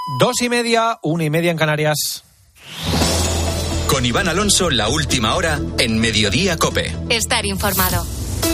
2:30, 1:30 en Canarias. Con Iván Alonso, la última hora en Mediodía COPE. Estar informado.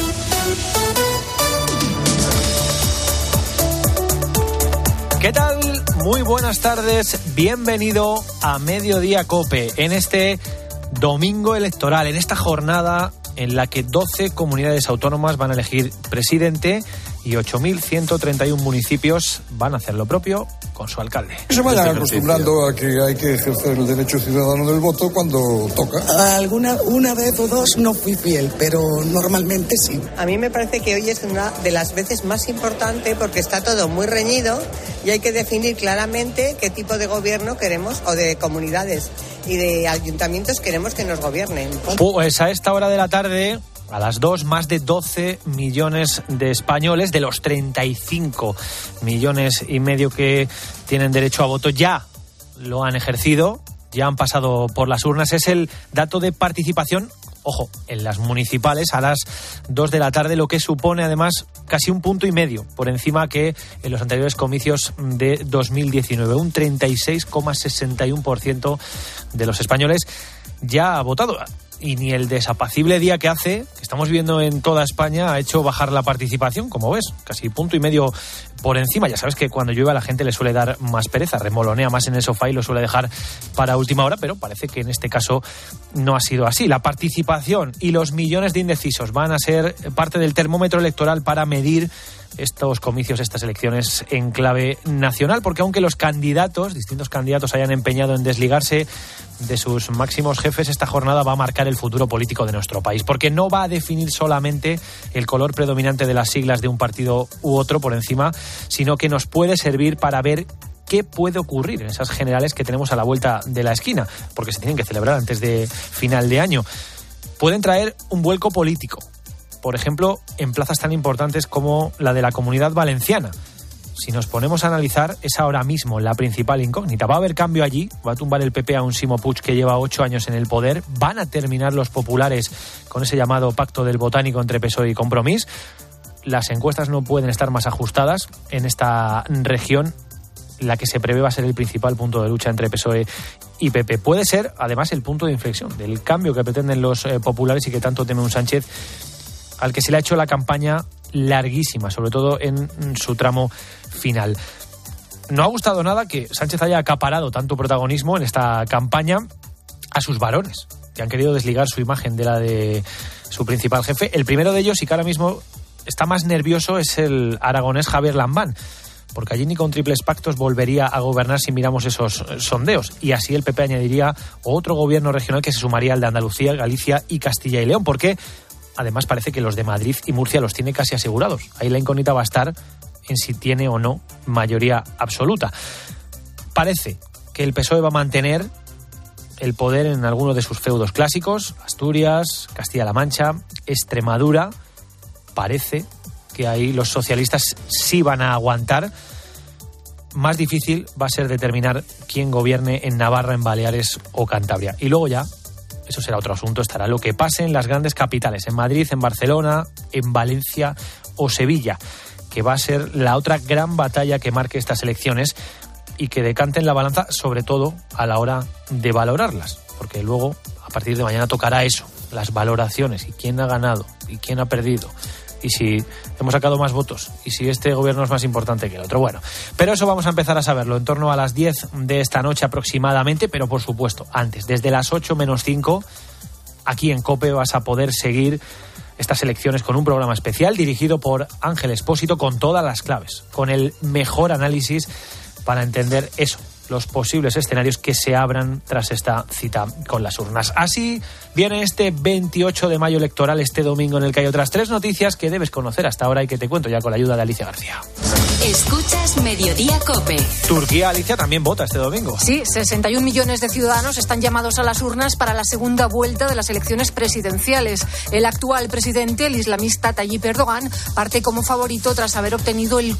¿Qué tal? Muy buenas tardes. Bienvenido a Mediodía COPE en este domingo electoral, en esta jornada en la que 12 comunidades autónomas van a elegir presidente y 8.131 municipios van a hacer lo propio con su alcalde. Se vayan acostumbrando a que hay que ejercer el derecho ciudadano del voto cuando toca. Una vez o dos no fui fiel, pero normalmente sí. A mí me parece que hoy es una de las veces más importantes porque está todo muy reñido y hay que definir claramente qué tipo de gobierno queremos o de comunidades y de ayuntamientos queremos que nos gobiernen. Pues a esta hora de la tarde, a las 2, más de 12 millones de españoles, de los 35 millones y medio que tienen derecho a voto, ya lo han ejercido, ya han pasado por las urnas. Es el dato de participación, ojo, en las municipales a las 2 de la tarde, lo que supone además casi 1,5 puntos por encima que en los anteriores comicios de 2019. Un 36,61% de los españoles ya ha votado. Y ni el desapacible día que hace, que estamos viendo en toda España, ha hecho bajar la participación, como ves, casi 1,5 puntos por encima. Ya sabes que cuando llueve a la gente le suele dar más pereza, remolonea más en el sofá y lo suele dejar para última hora, pero parece que en este caso no ha sido así. La participación y los millones de indecisos van a ser parte del termómetro electoral para medir estos comicios, estas elecciones en clave nacional, porque aunque los distintos candidatos hayan empeñado en desligarse de sus máximos jefes, esta jornada va a marcar el futuro político de nuestro país, porque no va a definir solamente el color predominante de las siglas de un partido u otro por encima, sino que nos puede servir para ver qué puede ocurrir en esas generales que tenemos a la vuelta de la esquina, porque se tienen que celebrar antes de final de año. Pueden traer un vuelco político, por ejemplo, en plazas tan importantes como la de la Comunidad Valenciana. Si nos ponemos a analizar, es ahora mismo la principal incógnita. ¿Va a haber cambio allí? ¿Va a tumbar el PP a un Ximo Puig que lleva 8 años en el poder? ¿Van a terminar los populares con ese llamado pacto del botánico entre PSOE y Compromís? Las encuestas no pueden estar más ajustadas en esta región, la que se prevé va a ser el principal punto de lucha entre PSOE y PP. Puede ser, además, el punto de inflexión del cambio que pretenden los populares y que tanto teme un Sánchez, al que se le ha hecho la campaña larguísima, sobre todo en su tramo final. No ha gustado nada que Sánchez haya acaparado tanto protagonismo en esta campaña a sus varones, que han querido desligar su imagen de la de su principal jefe. El primero de ellos, y que ahora mismo está más nervioso, es el aragonés Javier Lambán, porque allí ni con triples pactos volvería a gobernar si miramos esos sondeos. Y así el PP añadiría otro gobierno regional que se sumaría al de Andalucía, Galicia y Castilla y León, porque además parece que los de Madrid y Murcia los tiene casi asegurados. Ahí la incógnita va a estar en si tiene o no mayoría absoluta. Parece que el PSOE va a mantener el poder en alguno de sus feudos clásicos, Asturias, Castilla-La Mancha, Extremadura. Parece que ahí los socialistas sí van a aguantar. Más difícil va a ser determinar quién gobierne en Navarra, en Baleares o Cantabria. Y luego ya, eso será otro asunto, estará lo que pase en las grandes capitales, en Madrid, en Barcelona, en Valencia o Sevilla, que va a ser la otra gran batalla que marque estas elecciones y que decanten la balanza, sobre todo a la hora de valorarlas, porque luego, a partir de mañana, tocará eso, las valoraciones, y quién ha ganado y quién ha perdido, y si hemos sacado más votos, y si este gobierno es más importante que el otro. Bueno, pero eso vamos a empezar a saberlo en torno a las 10 de esta noche aproximadamente, pero por supuesto, antes, desde las 8 menos 5, aquí en COPE vas a poder seguir estas elecciones con un programa especial dirigido por Ángel Expósito, con todas las claves, con el mejor análisis para entender eso, los posibles escenarios que se abran tras esta cita con las urnas. Así viene este 28 de mayo electoral, este domingo, en el que hay otras 3 noticias que debes conocer hasta ahora y que te cuento ya con la ayuda de Alicia García. Escuchas Mediodía COPE. Turquía, Alicia, también vota este domingo. Sí, 61 millones de ciudadanos están llamados a las urnas para la segunda vuelta de las elecciones presidenciales. El actual presidente, el islamista Tayyip Erdogan, parte como favorito tras haber obtenido el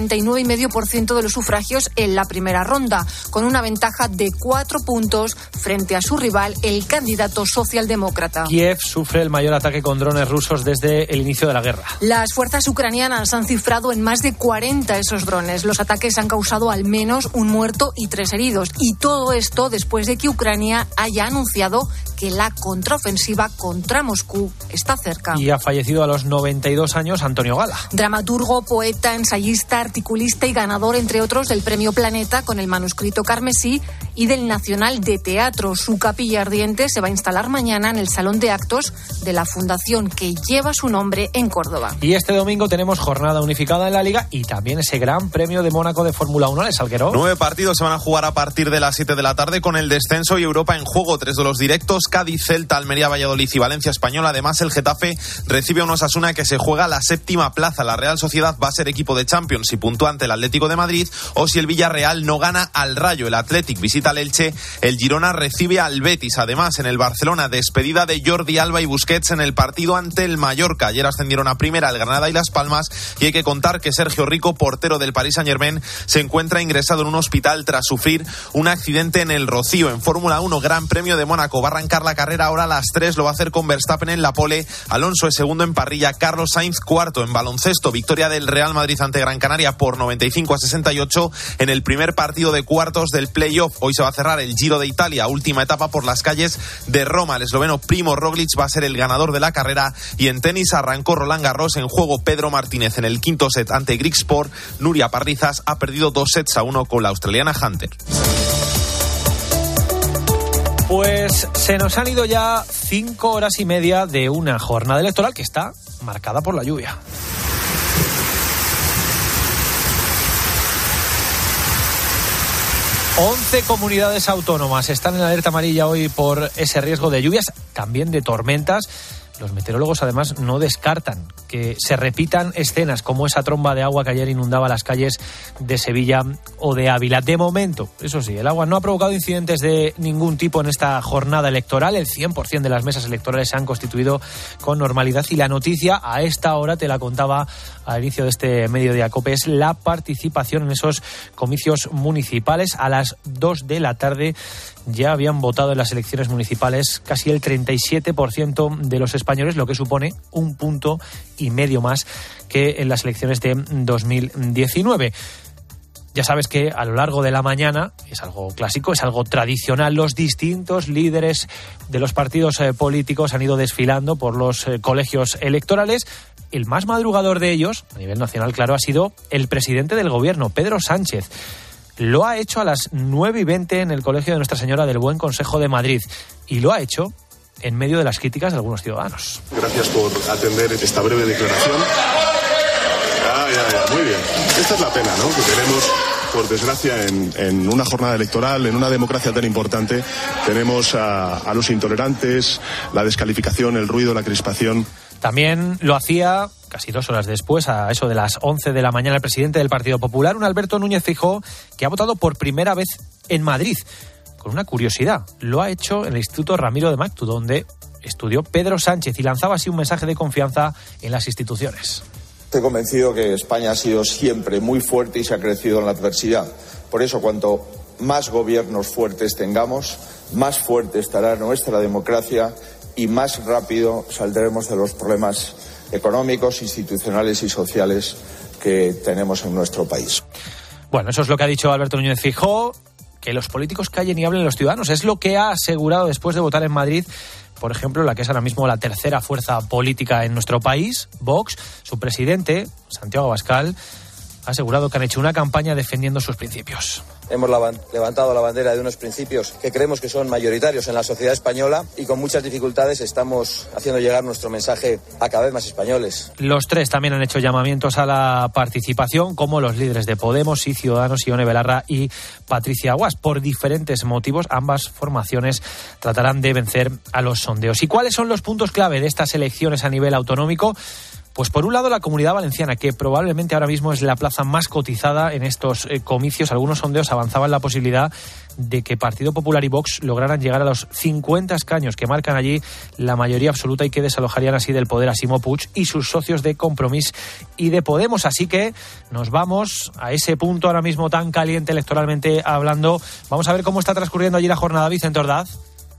49,5% de los sufragios en la primera ronda, con una ventaja de 4 puntos frente a su rival, el candidato socialdemócrata. Kiev sufre el mayor ataque con drones rusos desde el inicio de la guerra. Las fuerzas ucranianas han cifrado en más de 40 cuenta esos drones. Los ataques han causado al menos un muerto y 3 heridos. Y todo esto después de que Ucrania haya anunciado que la contraofensiva contra Moscú está cerca. Y ha fallecido a los 92 años Antonio Gala. Dramaturgo, poeta, ensayista, articulista y ganador, entre otros, del Premio Planeta con el manuscrito Carmesí y del Nacional de Teatro. Su capilla ardiente se va a instalar mañana en el Salón de Actos de la fundación que lleva su nombre en Córdoba. Y este domingo tenemos jornada unificada en la Liga y también ese Gran Premio de Mónaco de Fórmula 1, ¿les Salguero? 9 partidos se van a jugar a partir de las 7 de la tarde con el descenso y Europa en juego. 3 de los directos: Cádiz, Celta, Almería, Valladolid y Valencia Español. Además, el Getafe recibe a un Osasuna que se juega la 7ª plaza. La Real Sociedad va a ser equipo de Champions si puntúa ante el Atlético de Madrid o si el Villarreal no gana al Rayo. El Athletic visita al Elche, el Girona recibe al Betis. Además, en el Barcelona, despedida de Jordi Alba y Busquets en el partido ante el Mallorca. Ayer ascendieron a primera el Granada y Las Palmas, y hay que contar que Sergio Rico, portero del Paris Saint-Germain, se encuentra ingresado en un hospital tras sufrir un accidente en el Rocío. En Fórmula 1, Gran Premio de Mónaco, va a arrancar la carrera ahora a las 3, lo va a hacer con Verstappen en la pole, Alonso es segundo en parrilla, Carlos Sainz cuarto. En baloncesto, victoria del Real Madrid ante Gran Canaria por 95-68 en el primer partido de cuartos del play-off. Hoy se va a cerrar el Giro de Italia, última etapa por las calles de Roma. El esloveno Primo Roglic va a ser el ganador de la carrera. Y en tenis arrancó Roland Garros, en juego Pedro Martínez en el quinto set ante Grigspor. Nuria Parrizas ha perdido 2-1 con la australiana Hunter. Pues se nos han ido ya 5 horas y media de una jornada electoral que está marcada por la lluvia. Once comunidades autónomas están en alerta amarilla hoy por ese riesgo de lluvias, también de tormentas. Los meteorólogos además no descartan que se repitan escenas como esa tromba de agua que ayer inundaba las calles de Sevilla o de Ávila. De momento, eso sí, el agua no ha provocado incidentes de ningún tipo en esta jornada electoral. El 100% de las mesas electorales se han constituido con normalidad y la noticia a esta hora, te la contaba al inicio de este Mediodía Cope, es la participación en esos comicios municipales. A las 2 de la tarde ya habían votado en las elecciones municipales casi el 37% de los españoles, lo que supone 1,5 puntos más que en las elecciones de 2019. Ya sabes que a lo largo de la mañana, es algo clásico, es algo tradicional, los distintos líderes de los partidos políticos han ido desfilando por los colegios electorales. El más madrugador de ellos, a nivel nacional, claro, ha sido el presidente del gobierno, Pedro Sánchez. Lo ha hecho a las 9:20 en el Colegio de Nuestra Señora del Buen Consejo de Madrid. Y lo ha hecho en medio de las críticas de algunos ciudadanos. Gracias por atender esta breve declaración. Muy bien. Esta es la pena, ¿no?, que tenemos, por desgracia, en una jornada electoral, en una democracia tan importante. Tenemos a los intolerantes, la descalificación, el ruido, la crispación. También lo hacía casi 2 horas después, a eso de las 11 de la mañana, el presidente del Partido Popular, un Alberto Núñez Feijóo, que ha votado por primera vez en Madrid. Con una curiosidad, lo ha hecho en el Instituto Ramiro de Maeztu, donde estudió Pedro Sánchez, y lanzaba así un mensaje de confianza en las instituciones. Estoy convencido que España ha sido siempre muy fuerte y se ha crecido en la adversidad. Por eso, cuanto más gobiernos fuertes tengamos, más fuerte estará nuestra democracia y más rápido saldremos de los problemas económicos, institucionales y sociales que tenemos en nuestro país. Bueno, eso es lo que ha dicho Alberto Núñez Feijóo, que los políticos callen y hablen los ciudadanos. Es lo que ha asegurado después de votar en Madrid, por ejemplo, la que es ahora mismo la tercera fuerza política en nuestro país, Vox. Su presidente, Santiago Abascal, ha asegurado que han hecho una campaña defendiendo sus principios. Hemos levantado la bandera de unos principios que creemos que son mayoritarios en la sociedad española y con muchas dificultades estamos haciendo llegar nuestro mensaje a cada vez más españoles. Los tres también han hecho llamamientos a la participación, como los líderes de Podemos y Ciudadanos, Ione Belarra y Patricia Guas. Por diferentes motivos, ambas formaciones tratarán de vencer a los sondeos. ¿Y cuáles son los puntos clave de estas elecciones a nivel autonómico? Pues por un lado la Comunidad Valenciana, que probablemente ahora mismo es la plaza más cotizada en estos comicios. Algunos sondeos avanzaban la posibilidad de que Partido Popular y Vox lograran llegar a los 50 escaños que marcan allí la mayoría absoluta y que desalojarían así del poder a Ximo Puig y sus socios de Compromís y de Podemos. Así que nos vamos a ese punto ahora mismo tan caliente electoralmente hablando. Vamos a ver cómo está transcurriendo allí la jornada, Vicente Ordaz.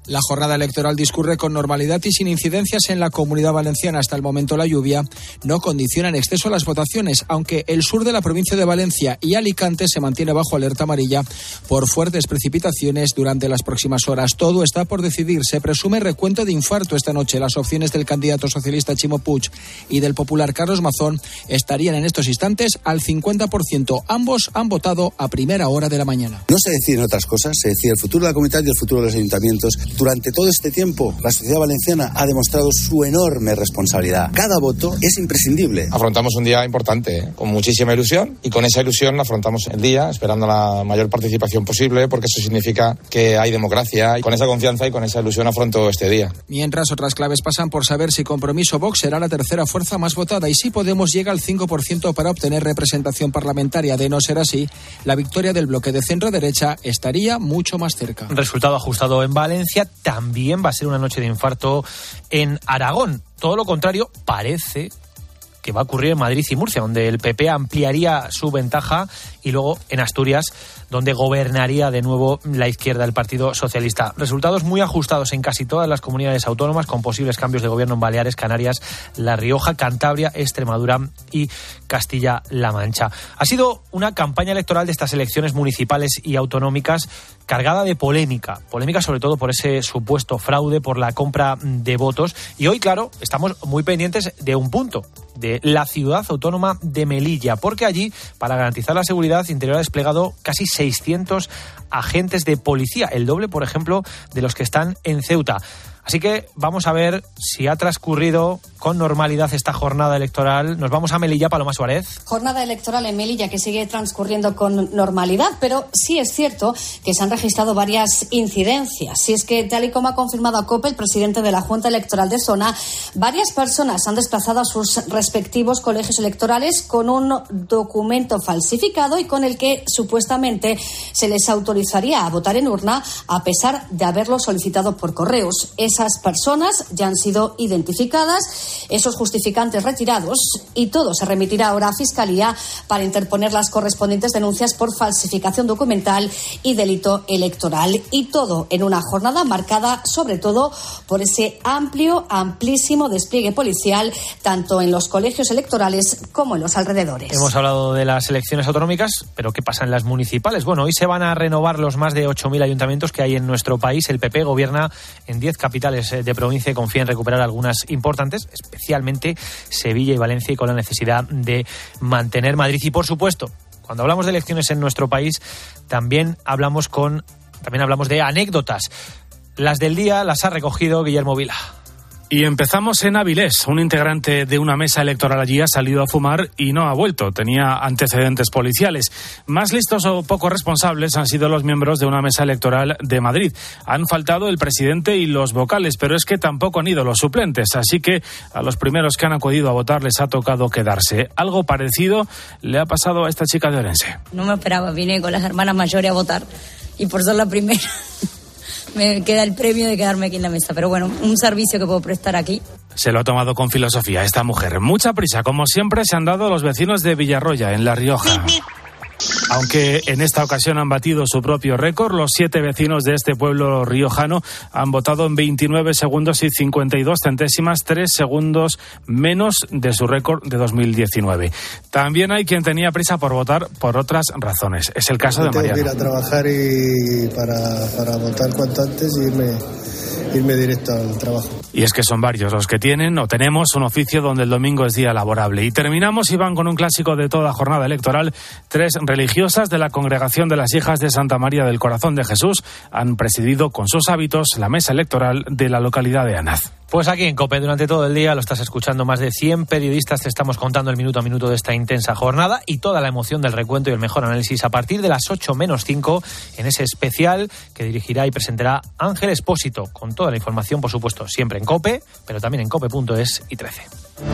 La jornada electoral discurre con normalidad y sin incidencias en la Comunidad Valenciana. Hasta el momento la lluvia no condiciona en exceso las votaciones, aunque el sur de la provincia de Valencia y Alicante se mantiene bajo alerta amarilla por fuertes precipitaciones durante las próximas horas. Todo está por decidir. Se presume recuento de infarto esta noche. Las opciones del candidato socialista Ximo Puig y del popular Carlos Mazón estarían en estos instantes al 50%. Ambos han votado a primera hora de la mañana. No se deciden otras cosas, se decide el futuro de la comunidad y el futuro de los ayuntamientos. Durante todo este tiempo, la sociedad valenciana ha demostrado su enorme responsabilidad. Cada voto es imprescindible. Afrontamos un día importante, con muchísima ilusión, y con esa ilusión afrontamos el día, esperando la mayor participación posible, porque eso significa que hay democracia, y con esa confianza y con esa ilusión afronto este día. Mientras, otras claves pasan por saber si Compromiso Vox será la tercera fuerza más votada y si Podemos llega al 5% para obtener representación parlamentaria. De no ser así, la victoria del bloque de centro-derecha estaría mucho más cerca. Resultado ajustado en Valencia. También va a ser una noche de infarto en Aragón. Todo lo contrario parece que va a ocurrir en Madrid y Murcia, donde el PP ampliaría su ventaja, y luego en Asturias, donde gobernaría de nuevo la izquierda, el Partido Socialista. Resultados muy ajustados en casi todas las comunidades autónomas, con posibles cambios de gobierno en Baleares, Canarias, La Rioja, Cantabria, Extremadura y Castilla-La Mancha. Ha sido una campaña electoral de estas elecciones municipales y autonómicas cargada de polémica sobre todo por ese supuesto fraude, por la compra de votos. Y hoy, claro, estamos muy pendientes de un punto, de la ciudad autónoma de Melilla, porque allí, para garantizar la seguridad, Interior ha desplegado casi 600 agentes de policía, el doble, por ejemplo, de los que están en Ceuta. Así que vamos a ver si ha transcurrido con normalidad esta jornada electoral. Nos vamos a Melilla, Paloma Suárez. Jornada electoral en Melilla que sigue transcurriendo con normalidad, pero sí es cierto que se han registrado varias incidencias. Y es que, tal y como ha confirmado a COPE el presidente de la Junta Electoral de Zona, varias personas han desplazado a sus respectivos colegios electorales con un documento falsificado y con el que supuestamente se les autorizaría a votar en urna a pesar de haberlo solicitado por correos. Esas personas ya han sido identificadas, esos justificantes retirados, y todo se remitirá ahora a Fiscalía para interponer las correspondientes denuncias por falsificación documental y delito electoral. Y todo en una jornada marcada sobre todo por ese amplísimo despliegue policial, tanto en los colegios electorales como en los alrededores. Hemos hablado de las elecciones autonómicas, pero ¿qué pasa en las municipales? Bueno, hoy se van a renovar los más de 8.000 ayuntamientos que hay en nuestro país. El PP gobierna en 10 capitales de provincia y confía en recuperar algunas importantes, especialmente Sevilla y Valencia, y con la necesidad de mantener Madrid. Y por supuesto, cuando hablamos de elecciones en nuestro país, también hablamos de anécdotas. Las del día las ha recogido Guillermo Vila. Y empezamos en Avilés. Un integrante de una mesa electoral allí ha salido a fumar y no ha vuelto. Tenía antecedentes policiales. Más listos o poco responsables han sido los miembros de una mesa electoral de Madrid. Han faltado el presidente y los vocales, pero es que tampoco han ido los suplentes. Así que a los primeros que han acudido a votar les ha tocado quedarse. Algo parecido le ha pasado a esta chica de Orense. No me esperaba. Vine con las hermanas mayores a votar y por ser la primera me queda el premio de quedarme aquí en la mesa. Pero bueno, un servicio que puedo prestar aquí. Se lo ha tomado con filosofía esta mujer. Mucha prisa, como siempre, se han dado los vecinos de Villarroya, en La Rioja. Aunque en esta ocasión han batido su propio récord, los 7 vecinos de este pueblo riojano han votado en 29 segundos y 52 centésimas, 3 segundos menos de su récord de 2019. También hay quien tenía prisa por votar por otras razones. Es el caso de Mariano. Tengo que ir a trabajar y para votar cuanto antes y irme directo al trabajo. Y es que son varios los que tienen o tenemos un oficio donde el domingo es día laborable. Y terminamos, Iván, con un clásico de toda jornada electoral. 3 religiosas de la Congregación de las Hijas de Santa María del Corazón de Jesús han presidido con sus hábitos la mesa electoral de la localidad de Anaz. Pues aquí en COPE durante todo el día lo estás escuchando. Más de 100 periodistas te estamos contando el minuto a minuto de esta intensa jornada y toda la emoción del recuento y el mejor análisis a partir de las 8 menos 5 en ese especial que dirigirá y presentará Ángel Expósito, con toda la información, por supuesto, siempre en COPE, pero también en cope.es y 13.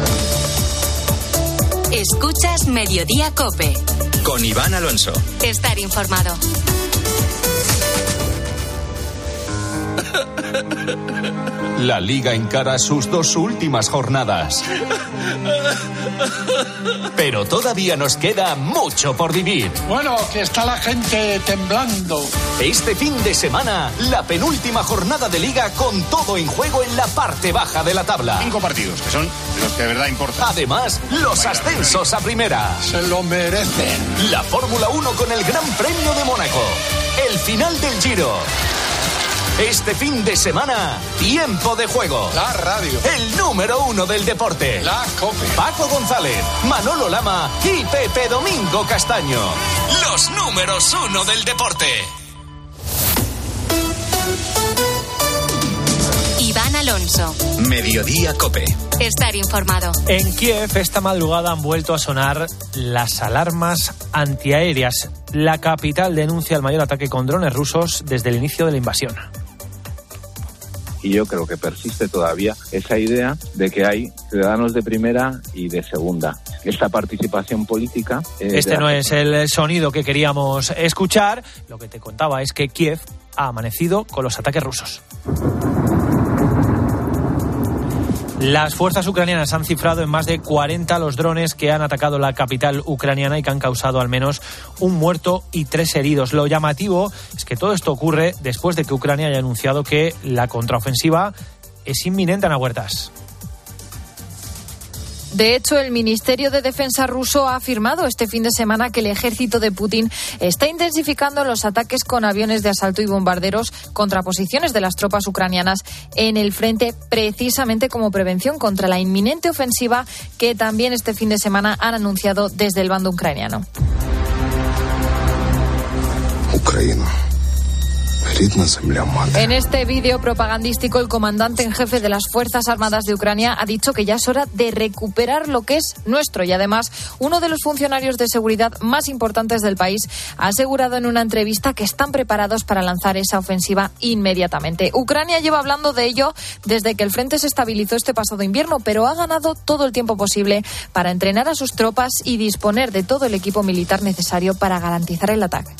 Escuchas Mediodía COPE. Con Iván Alonso. Estar informado. La Liga encara sus 2 últimas jornadas. Pero todavía nos queda mucho por vivir. Bueno, que está la gente temblando. Este fin de semana, la penúltima jornada de Liga con todo en juego en la parte baja de la tabla. 5 partidos, que son los que de verdad importan. Además, los ascensos a primera. Se lo merecen. La Fórmula 1 con el Gran Premio de Mónaco. El final del Giro. Este fin de semana, tiempo de juego. La radio. El número 1 del deporte. La COPE. Paco González, Manolo Lama y Pepe Domingo Castaño. Los números 1 del deporte. Iván Alonso. Mediodía COPE. Estar informado. En Kiev esta madrugada han vuelto a sonar las alarmas antiaéreas. La capital denuncia el mayor ataque con drones rusos desde el inicio de la invasión. Y yo creo que persiste todavía esa idea de que hay ciudadanos de primera y de segunda. Esta participación política... Este no es el sonido que queríamos escuchar. Lo que te contaba es que Kiev ha amanecido con los ataques rusos. Las fuerzas ucranianas han cifrado en más de 40 los drones que han atacado la capital ucraniana y que han causado al menos un muerto y 3 heridos. Lo llamativo es que todo esto ocurre después de que Ucrania haya anunciado que la contraofensiva es inminente. Ana Huertas. De hecho, el Ministerio de Defensa ruso ha afirmado este fin de semana que el ejército de Putin está intensificando los ataques con aviones de asalto y bombarderos contra posiciones de las tropas ucranianas en el frente, precisamente como prevención contra la inminente ofensiva que también este fin de semana han anunciado desde el bando ucraniano. Ucrania. En este vídeo propagandístico, el comandante en jefe de las Fuerzas Armadas de Ucrania ha dicho que ya es hora de recuperar lo que es nuestro y además uno de los funcionarios de seguridad más importantes del país ha asegurado en una entrevista que están preparados para lanzar esa ofensiva inmediatamente. Ucrania lleva hablando de ello desde que el frente se estabilizó este pasado invierno, pero ha ganado todo el tiempo posible para entrenar a sus tropas y disponer de todo el equipo militar necesario para garantizar el ataque.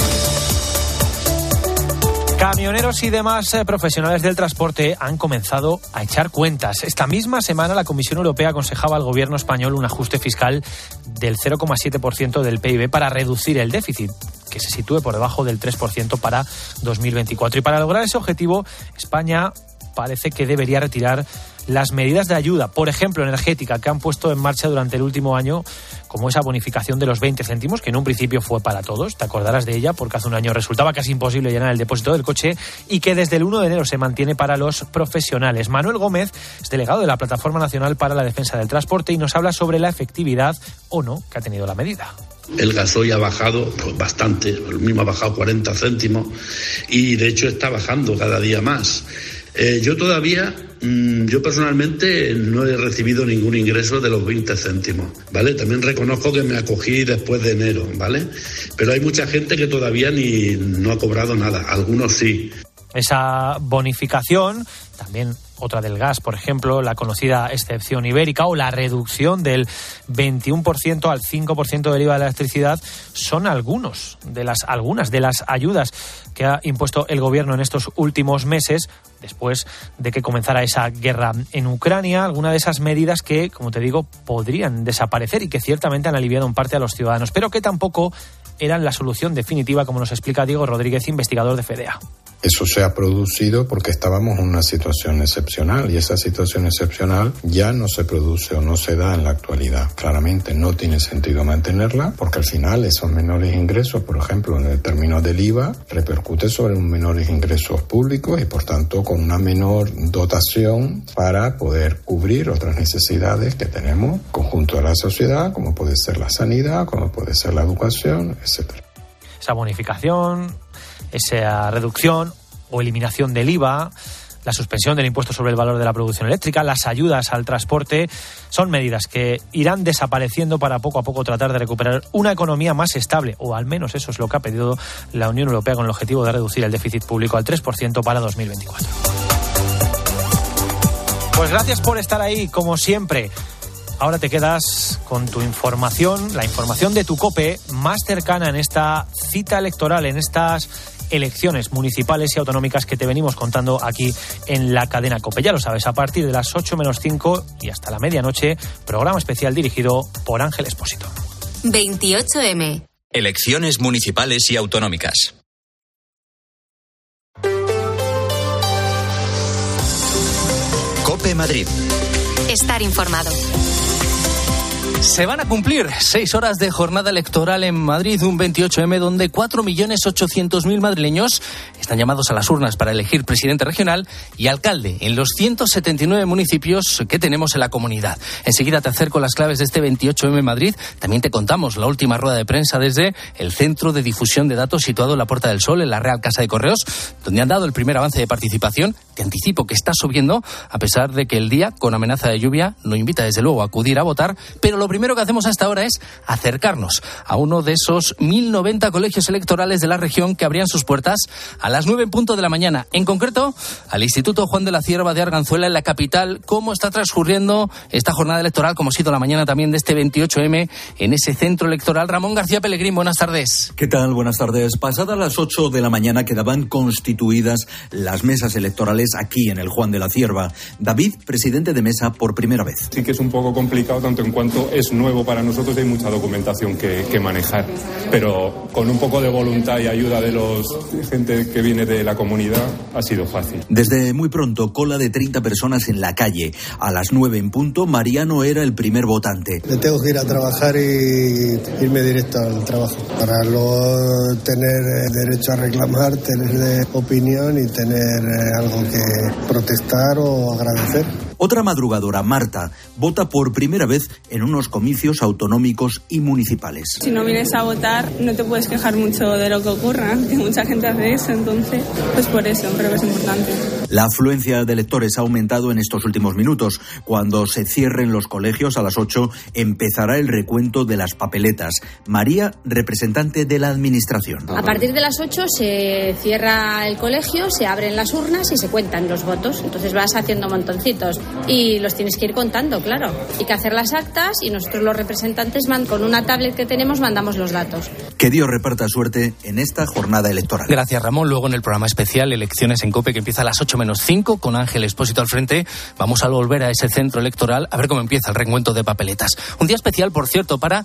Camioneros y demás profesionales del transporte han comenzado a echar cuentas. Esta misma semana la Comisión Europea aconsejaba al gobierno español un ajuste fiscal del 0,7% del PIB para reducir el déficit, que se sitúe por debajo del 3% para 2024. Y para lograr ese objetivo, España parece que debería retirar las medidas de ayuda, por ejemplo energética, que han puesto en marcha durante el último año, como esa bonificación de los 20 céntimos, que en un principio fue para todos. Te acordarás de ella porque hace un año resultaba casi imposible llenar el depósito del coche y que desde el 1 de enero se mantiene para los profesionales. Manuel Gómez es delegado de la Plataforma Nacional para la Defensa del Transporte y nos habla sobre la efectividad o no que ha tenido la medida. El gasoil ha bajado bastante, el mismo ha bajado 40 céntimos y de hecho está bajando cada día más. Yo personalmente no he recibido ningún ingreso de los 20 céntimos, ¿vale? También reconozco que me acogí después de enero, ¿vale? Pero hay mucha gente que todavía no ha cobrado nada, algunos sí. Esa bonificación, también otra del gas, por ejemplo, la conocida excepción ibérica o la reducción del 21% al 5% del IVA de la electricidad, son algunas de las ayudas que ha impuesto el gobierno en estos últimos meses, después de que comenzara esa guerra en Ucrania. Algunas de esas medidas que, como te digo, podrían desaparecer y que ciertamente han aliviado en parte a los ciudadanos, pero que tampoco eran la solución definitiva, como nos explica Diego Rodríguez, investigador de FEDEA. Eso se ha producido porque estábamos en una situación excepcional y esa situación excepcional ya no se produce o no se da en la actualidad. Claramente no tiene sentido mantenerla porque al final esos menores ingresos, por ejemplo, en el término del IVA, repercute sobre unos menores ingresos públicos y por tanto con una menor dotación para poder cubrir otras necesidades que tenemos conjunto de la sociedad, como puede ser la sanidad, como puede ser la educación, etcétera. Esa bonificación, esa reducción o eliminación del IVA, la suspensión del impuesto sobre el valor de la producción eléctrica, las ayudas al transporte, son medidas que irán desapareciendo para poco a poco tratar de recuperar una economía más estable, o al menos eso es lo que ha pedido la Unión Europea con el objetivo de reducir el déficit público al 3% para 2024. Pues gracias por estar ahí, como siempre. Ahora te quedas con tu información, la información de tu COPE más cercana en esta cita electoral, en estas elecciones municipales y autonómicas que te venimos contando aquí en la cadena COPE. Ya lo sabes, a partir de las 8 menos 5 y hasta la medianoche, programa especial dirigido por Ángel Expósito. 28M. Elecciones municipales y autonómicas. COPE Madrid. Estar informado. Se van a cumplir 6 horas de jornada electoral en Madrid, un 28M donde 4.800.000 madrileños están llamados a las urnas para elegir presidente regional y alcalde en los 179 municipios que tenemos en la comunidad. Enseguida te acerco las claves de este 28M Madrid. También te contamos la última rueda de prensa desde el Centro de Difusión de Datos situado en la Puerta del Sol, en la Real Casa de Correos, donde han dado el primer avance de participación. Te anticipo que está subiendo, a pesar de que el día, con amenaza de lluvia, no invita desde luego a acudir a votar, pero lo primero que hacemos hasta ahora es acercarnos a uno de esos 1.090 colegios electorales de la región que abrían sus puertas a las 9 en punto de la mañana. En concreto, al Instituto Juan de la Cierva de Arganzuela, en la capital. ¿Cómo está transcurriendo esta jornada electoral? ¿Cómo ha sido la mañana también de este 28M en ese centro electoral? Ramón García Pellegrín, buenas tardes. ¿Qué tal? Buenas tardes. Pasadas las 8 de la mañana quedaban constituidas las mesas electorales aquí en el Juan de la Cierva. David, presidente de mesa por primera vez. Sí que es un poco complicado, tanto en cuanto es nuevo para nosotros, hay mucha documentación que manejar, pero con un poco de voluntad y ayuda de gente que viene de la comunidad ha sido fácil. Desde muy pronto, cola de 30 personas en la calle. A las 9 en punto, Mariano era el primer votante. Me tengo que ir a trabajar y irme directo al trabajo, para luego tener derecho a reclamar, tener opinión y tener algo que protestar o agradecer. Otra madrugadora, Marta, vota por primera vez en unos comicios autonómicos y municipales. Si no vienes a votar, no te puedes quejar mucho de lo que ocurra, que mucha gente hace eso, entonces, pues por eso creo que es importante. La afluencia de electores ha aumentado en estos últimos minutos. Cuando se cierren los colegios a las 8, empezará el recuento de las papeletas. María, representante de la Administración. A partir de las 8 se cierra el colegio, se abren las urnas y se cuentan los votos. Entonces vas haciendo montoncitos y los tienes que ir contando, claro. Hay que hacer las actas y nosotros los representantes con una tablet que tenemos mandamos los datos. Que Dios reparta suerte en esta jornada electoral. Gracias, Ramón. Luego en el programa especial Elecciones en COPE, que empieza a las 8 menos 5 con Ángel Expósito al frente, vamos a volver a ese centro electoral a ver cómo empieza el recuento de papeletas. Un día especial, por cierto, para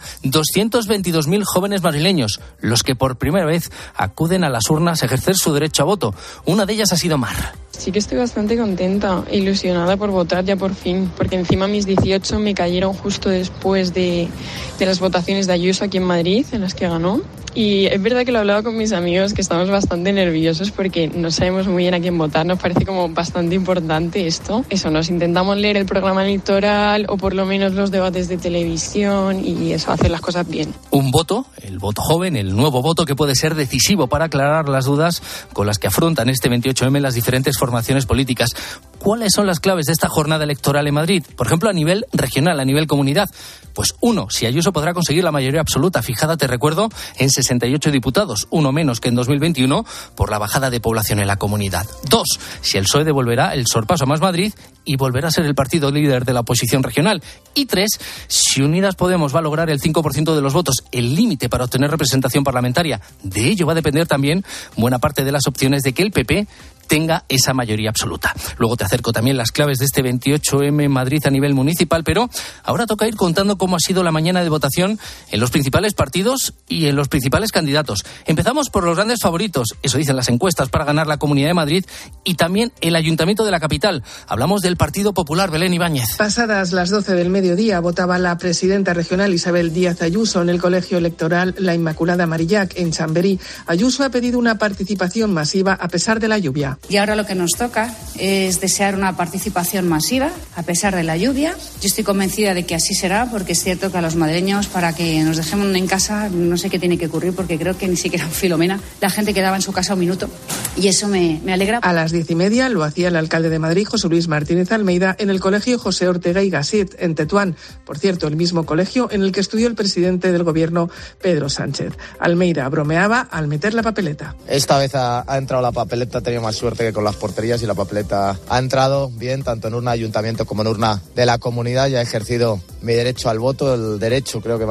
222.000 jóvenes madrileños, los que por primera vez acuden a las urnas a ejercer su derecho a voto. Una de ellas ha sido Mar. Sí que estoy bastante contenta, ilusionada por votar ya por fin, porque encima mis 18 me cayeron justo después de las votaciones de Ayuso aquí en Madrid, en las que ganó. Y es verdad que lo he hablado con mis amigos, que estamos bastante nerviosos porque no sabemos muy bien a quién votar. Nos parece como bastante importante esto. Eso, nos intentamos leer el programa electoral o por lo menos los debates de televisión y eso, hacer las cosas bien. Un voto, el voto joven, el nuevo voto, que puede ser decisivo para aclarar las dudas con las que afrontan este 28M las diferentes formaciones políticas. ¿Cuáles son las claves de esta jornada electoral en Madrid? Por ejemplo, a nivel regional, a nivel comunidad. Pues 1, si Ayuso podrá conseguir la mayoría absoluta, fijada, te recuerdo, en 68 diputados, uno menos que en 2021 por la bajada de población en la comunidad. 2, si el PSOE devolverá el sorpaso a Más Madrid y volverá a ser el partido líder de la oposición regional. Y 3, si Unidas Podemos va a lograr el 5% de los votos, el límite para obtener representación parlamentaria. De ello va a depender también buena parte de las opciones de que el PP tenga esa mayoría absoluta. Luego te acerco también las claves de este 28M en Madrid a nivel municipal, pero ahora toca ir contando cómo ha sido la mañana de votación en los principales partidos y en los principales candidatos. Empezamos por los grandes favoritos, eso dicen las encuestas, para ganar la Comunidad de Madrid y también el Ayuntamiento de la capital. Hablamos del Partido Popular. Belén Ibáñez. Pasadas las 12 del mediodía votaba la presidenta regional Isabel Díaz Ayuso en el colegio electoral La Inmaculada Marillac en Chamberí. Ayuso ha pedido una participación masiva a pesar de la lluvia. Y ahora lo que nos toca es desear una participación masiva a pesar de la lluvia. Yo estoy convencida de que así será, porque es cierto que a los madrileños, para que nos dejemos en casa, no sé qué tiene que ocurrir, porque creo que ni siquiera en Filomena la gente quedaba en su casa un minuto y eso me alegra. A las 10:30 lo hacía el alcalde de Madrid, José Luis Martínez Almeida, en el colegio José Ortega y Gasset, en Tetuán. Por cierto, el mismo colegio en el que estudió el presidente del gobierno, Pedro Sánchez. Almeida bromeaba al meter la papeleta. Esta vez ha entrado la papeleta, he tenido más suerte que con las porterías, y la papeleta ha entrado bien, tanto en urna ayuntamiento como en urna de la comunidad. Ya he ejercido mi derecho al voto, el derecho creo que más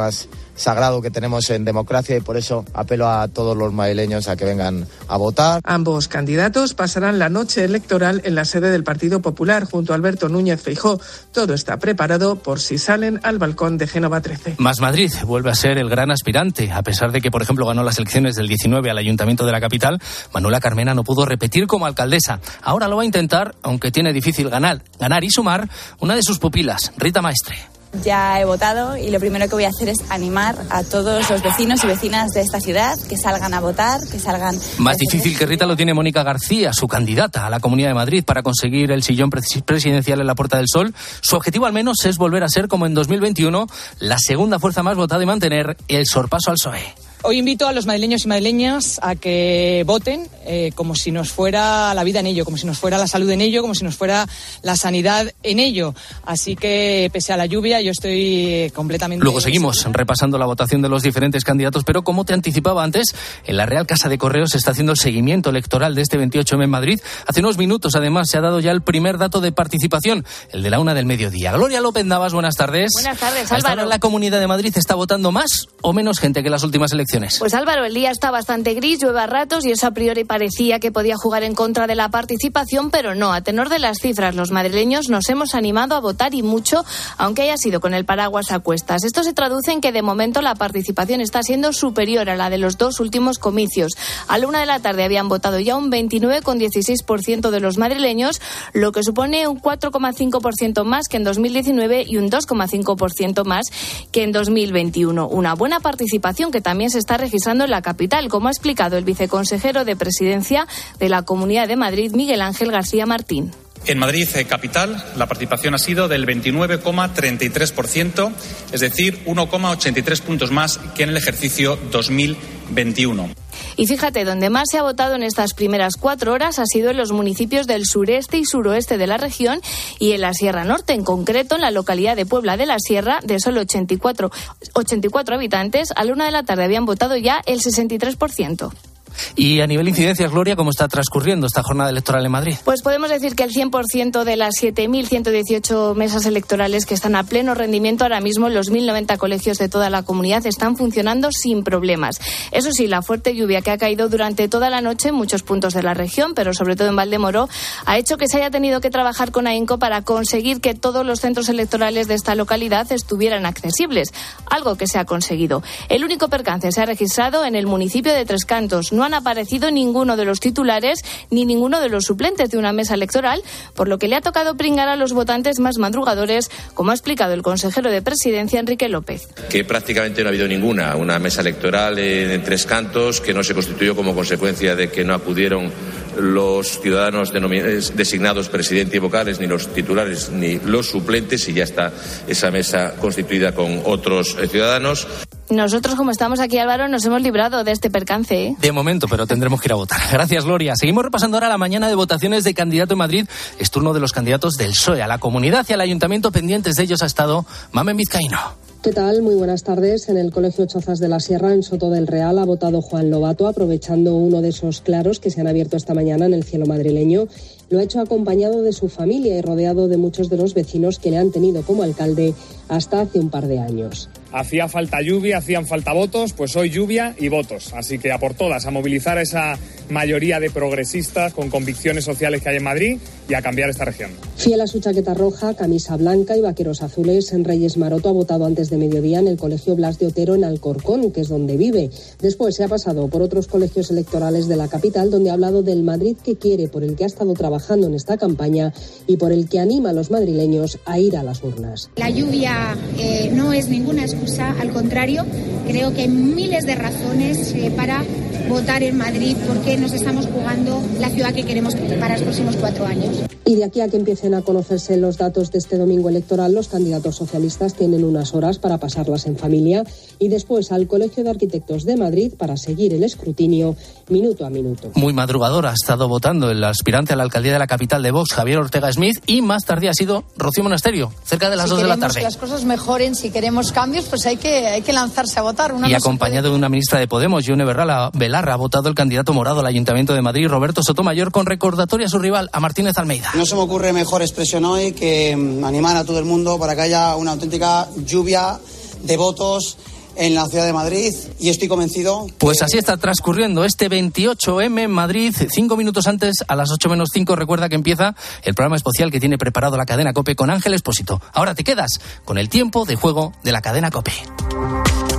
sagrado que tenemos en democracia, y por eso apelo a todos los madrileños a que vengan a votar. Ambos candidatos pasarán la noche electoral en la sede del Partido Popular junto a Alberto Núñez Feijóo. Todo está preparado por si salen al balcón de Génova 13. Más Madrid vuelve a ser el gran aspirante. A pesar de que, por ejemplo, ganó las elecciones del 19 al Ayuntamiento de la capital, Manuela Carmena no pudo repetir como alcaldesa. Ahora lo va a intentar, aunque tiene difícil ganar y sumar una de sus pupilas, Rita Maestre. Ya he votado y lo primero que voy a hacer es animar a todos los vecinos y vecinas de esta ciudad que salgan a votar, que salgan... Más difícil que Rita lo tiene Mónica García, su candidata a la Comunidad de Madrid para conseguir el sillón presidencial en la Puerta del Sol. Su objetivo al menos es volver a ser, como en 2021, la segunda fuerza más votada y mantener el sorpaso al PSOE. Hoy invito a los madrileños y madrileñas a que voten como si nos fuera la vida en ello, como si nos fuera la salud en ello, como si nos fuera la sanidad en ello. Así que, pese a la lluvia, yo estoy completamente... Luego seguimos repasando la votación de los diferentes candidatos, pero como te anticipaba antes, en la Real Casa de Correos se está haciendo el seguimiento electoral de este 28M en Madrid. Hace unos minutos, además, se ha dado ya el primer dato de participación, el de la 1:00 p.m. Gloria López Navas, buenas tardes. Buenas tardes, Álvaro. ¿Hasta ahora la Comunidad de Madrid está votando más o menos gente que las últimas elecciones? Pues Álvaro, el día está bastante gris, llueve a ratos y eso a priori parecía que podía jugar en contra de la participación, pero no. A tenor de las cifras, los madrileños nos hemos animado a votar y mucho, aunque haya sido con el paraguas a cuestas. Esto se traduce en que de momento la participación está siendo superior a la de los dos últimos comicios. A la 1:00 p.m. habían votado ya un 29,16% de los madrileños, lo que supone un 4,5% más que en 2019 y un 2,5% más que en 2021. Una buena participación que también se está registrando en la capital, como ha explicado el viceconsejero de Presidencia de la Comunidad de Madrid, Miguel Ángel García Martín. En Madrid capital, la participación ha sido del 29,33%, es decir, 1,83 puntos más que en el ejercicio 2021. Y fíjate, donde más se ha votado en estas primeras 4 horas ha sido en los municipios del sureste y suroeste de la región y en la Sierra Norte, en concreto en la localidad de Puebla de la Sierra, de solo 84 habitantes, a la 1:00 p.m. habían votado ya el 63%. Y a nivel de incidencias, Gloria, ¿cómo está transcurriendo esta jornada electoral en Madrid? Pues podemos decir que el 100% de las 7.118 mesas electorales que están a pleno rendimiento ahora mismo en los 1.090 colegios de toda la comunidad están funcionando sin problemas. Eso sí, la fuerte lluvia que ha caído durante toda la noche en muchos puntos de la región, pero sobre todo en Valdemoro, ha hecho que se haya tenido que trabajar con AENCO para conseguir que todos los centros electorales de esta localidad estuvieran accesibles, algo que se ha conseguido. El único percance se ha registrado en el municipio de Tres Cantos. No han aparecido ninguno de los titulares ni ninguno de los suplentes de una mesa electoral, por lo que le ha tocado pringar a los votantes más madrugadores, como ha explicado el consejero de Presidencia, Enrique López. Que prácticamente no ha habido una mesa electoral en Tres Cantos, que no se constituyó como consecuencia de que no acudieron los ciudadanos designados presidente y vocales, ni los titulares ni los suplentes, y ya está esa mesa constituida con otros ciudadanos. Nosotros, como estamos aquí, Álvaro, nos hemos librado de este percance, ¿eh? De momento, pero tendremos que ir a votar. Gracias, Gloria. Seguimos repasando ahora la mañana de votaciones de candidato en Madrid. Es turno de los candidatos del PSOE a la comunidad y al ayuntamiento. Pendientes de ellos ha estado Mamen Vizcaíno. ¿Qué tal? Muy buenas tardes. En el Colegio Chozas de la Sierra, en Soto del Real, ha votado Juan Lobato, aprovechando uno de esos claros que se han abierto esta mañana en el cielo madrileño. Lo ha hecho acompañado de su familia y rodeado de muchos de los vecinos que le han tenido como alcalde hasta hace un par de años. Hacía falta lluvia, hacían falta votos, pues hoy lluvia y votos. Así que a por todas, a movilizar a esa mayoría de progresistas con convicciones sociales que hay en Madrid y a cambiar esta región. Fiel a su chaqueta roja, camisa blanca y vaqueros azules, en Reyes Maroto ha votado antes de mediodía en el Colegio Blas de Otero en Alcorcón, que es donde vive. Después se ha pasado por otros colegios electorales de la capital, donde ha hablado del Madrid que quiere, por el que ha estado trabajando en esta campaña y por el que anima a los madrileños a ir a las urnas. La lluvia no es ninguna excusa, al contrario, creo que hay miles de razones para votar en Madrid, porque nos estamos jugando la ciudad que queremos para los próximos 4 años. Y de aquí a que empiecen a conocerse los datos de este domingo electoral, los candidatos socialistas tienen unas horas para pasarlas en familia y después al Colegio de Arquitectos de Madrid para seguir el escrutinio minuto a minuto. Muy madrugador ha estado votando el aspirante a la alcaldía de la capital de Vox, Javier Ortega Smith, y más tarde ha sido Rocío Monasterio, cerca de las 2 de la tarde. Si queremos que las cosas mejoren, si queremos cambios, pues hay que lanzarse a votar. Y acompañado de una ministra de Podemos, Yone Belarra, ha votado el candidato morado al Ayuntamiento de Madrid, Roberto Sotomayor, con recordatoria a su rival, a Martínez Almeida. No se me ocurre mejor expresión hoy que animar a todo el mundo para que haya una auténtica lluvia de votos en la ciudad de Madrid y estoy convencido. Pues así está transcurriendo este 28M en Madrid. 5 minutos antes, a las 8 menos 5, recuerda que empieza el programa especial que tiene preparado la cadena COPE con Ángel Expósito. Ahora te quedas con el tiempo de juego de la cadena COPE.